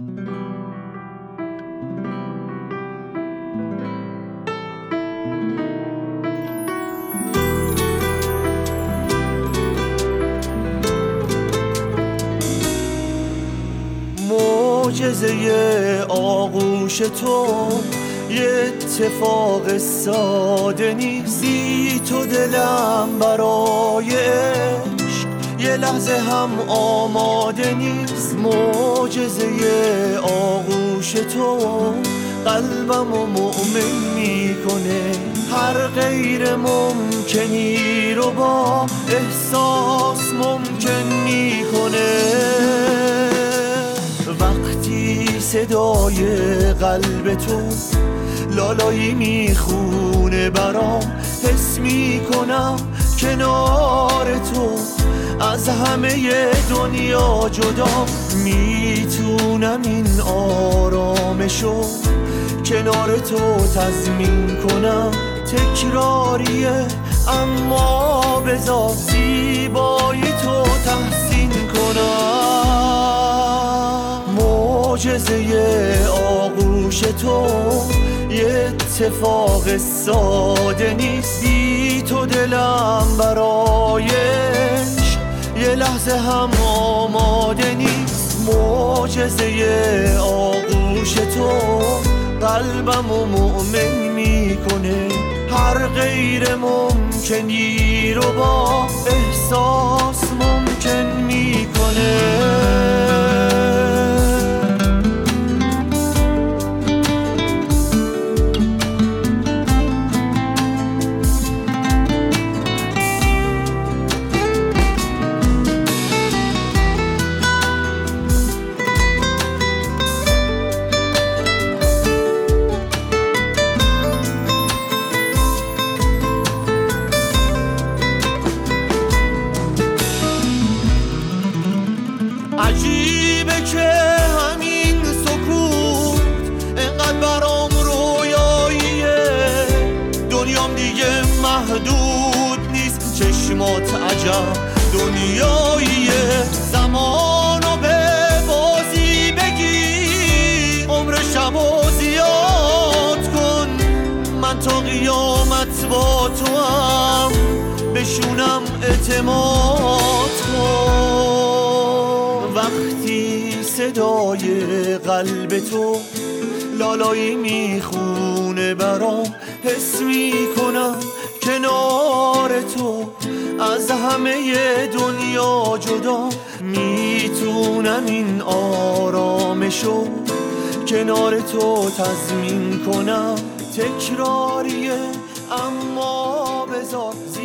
معجزه آغوش تو یه اتفاق ساده نیست. بی تو دلم برای عشق یه لحظه هم آماده نیست. معجزه آغوش تو قلبمو مؤمن میکنه، هر غیر ممکنی رو با احساس ممکن میکنه. وقتی صدای قلب تو لالایی میخونه برام، حس میکنم کنار تو از همه دنیا جدا. میتونم این آرامشو کنار تو تضمین کنم. تکراریه اما بذار زیبایی تو تحسین کنم. معجزه آغوش تو یه اتفاق ساده نیست. بی تو دلم برای عشق یه لحظه هم آماده نیست. معجزه آغوش تو قلبمو مؤمن میکنه، هر غیر ممکنی رو با احساس ممکن میکنه. عجیبه که همین سکوت انقدر برام رویاییه. دنیام دیگه محدود نیست، چشمات عجب دنیاییه. زمانو به بازی بگی، عمر شبو زیاد کن. من تا قیامت با تو هم بشونم اعتماد کن. وقتی صدای قلب تو لالایی میخونه برام، حس میکنم کنار تو از همه دنیا جدا. میتونم این آرامشو کنار تو تضمین کنم. تکراریه اما بذار